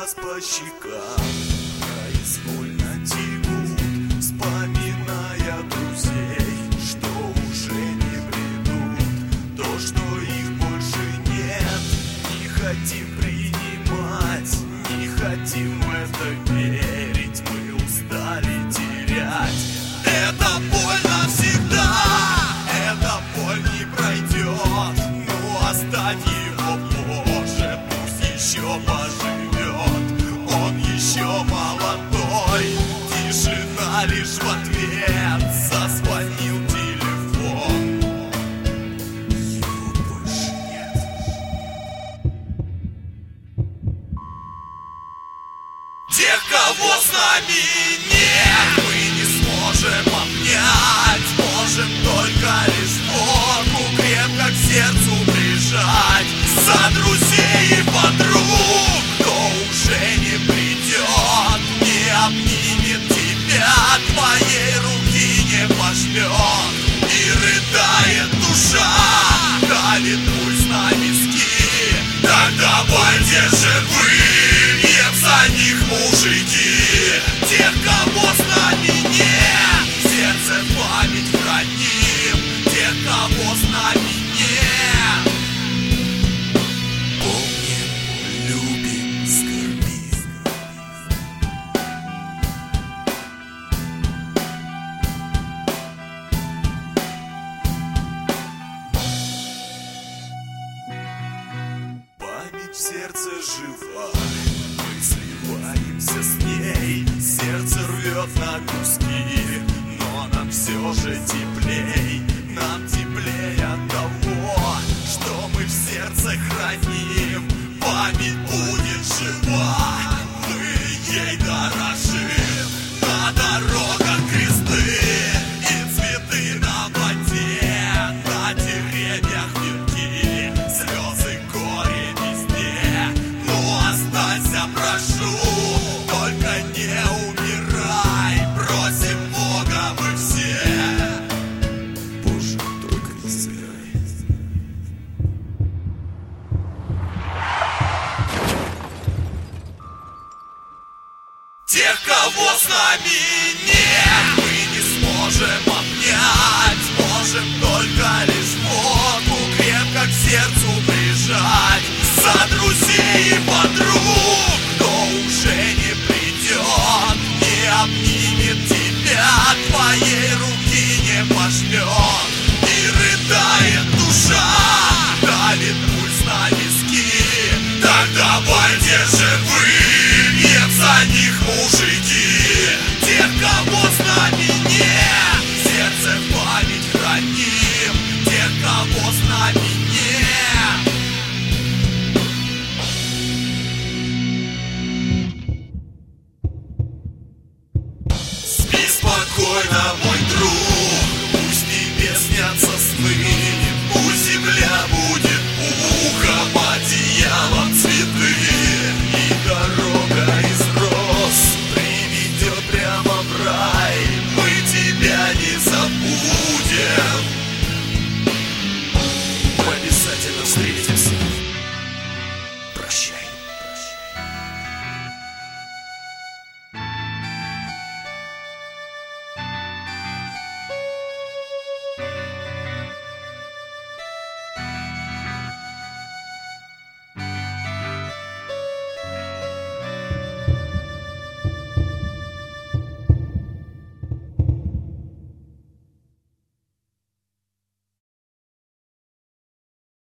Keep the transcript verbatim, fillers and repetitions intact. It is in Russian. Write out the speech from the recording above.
слез по щекам произвольно текут, вспоминая друзей, что уже не придут. То, что их больше нет, не хотим принимать, не хотим в это верить, мы устали терять. Это боль навсегда, эта боль не пройдет, но оставь его позже, пусть еще поживет. Он еще молодой, тишина лишь в ответ, зазвонил телефон, его больше нет. Тех, кого с нами нет, мы не сможем обнять, можем только лишь руку крепко к сердцу прижать. За друзей и подруг, кто уже не придет, не обнимет тебя, твоей руки не пожмет. И рыдает душа, давит пульс на виски. Так давайте же выпьем за них, мужики. Тех, кого с нами нет, в сердце память храним. Тех, кого с нами нет, помним, любим, скорбим. Память в сердце жива, мы сливаемся с ней. Сердце рвет на куски, но нам все же теплей. Нам теплее от того, что мы в сердце храним. Память будет жива, мы ей дорожим. На дорогах кресты и цветы на воде, на деревьях венки, слезы, горе везде. Ну останься, прошу, только не умирай, просим Бога мы все. Боже, только не сыграй. Тех, кого с нами нет, мы не сможем обнять, можем только лишь руку крепко к сердцу прижать. За друзей и подруг, кто уже не придет, не обнимет тебя, твоей руки не пожмет. И рыдает душа, давит пульс на виски. Так давайте же выпьем за них, мужики. Тех, кого с нами нет, в сердце память храним. Тех, кого с нами нет. Спи спокойно, мой друг, пусть тебе снятся сны, пусть земля будет пухом, одеялом цветы. И дорога из роз приведет прямо в рай, мы тебя не забудем.